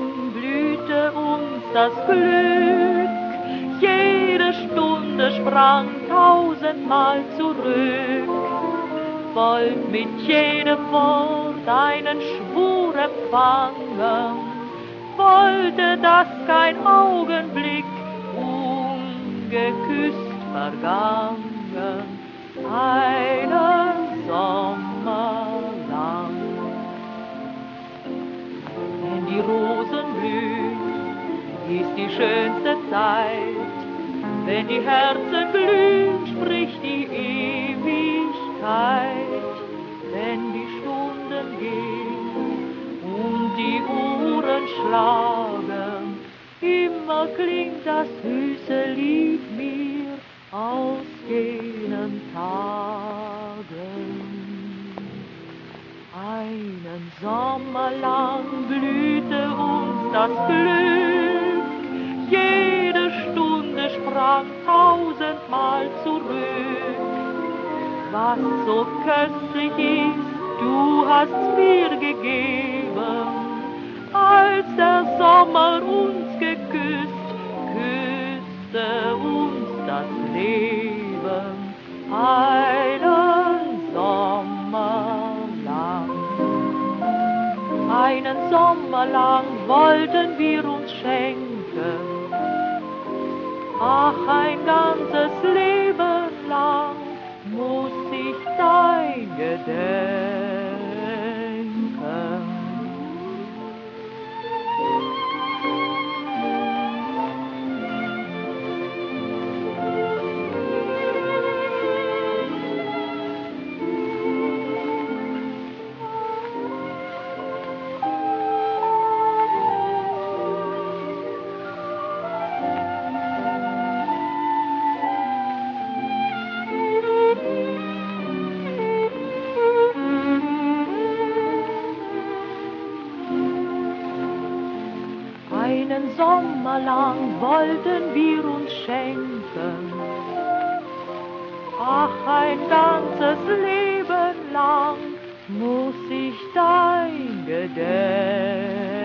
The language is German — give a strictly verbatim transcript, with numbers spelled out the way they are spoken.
blühte uns das Glück. Jede Stunde sprang tausendmal zurück. Wollt mit jedem Wort einen Schwur empfangen, wollte, dass kein Augenblick ungeküsst vergangen, einen Sommer lang. Wenn die Rosen blühen, ist die schönste Zeit, wenn die Herzen glühen, spricht die Ewigkeit. Wenn die Stunden gehen und die Uhren schlagen, immer klingt das süße Lied mir aus jenen Tagen. Einen Sommer lang blühte uns das Glück, jede Stunde sprang tausendmal zurück. Was so köstlich ist, du hast's mir gegeben, als der Sommer uns geküsst, küsste uns das Leben einen Sommer lang. Einen Sommer lang wollten wir uns schenken, ach, ein ganzes Leben lang muss ich dein gedenken. Einen Sommer lang wollten wir uns schenken, ach, ein ganzes Leben lang muss ich dein gedenken.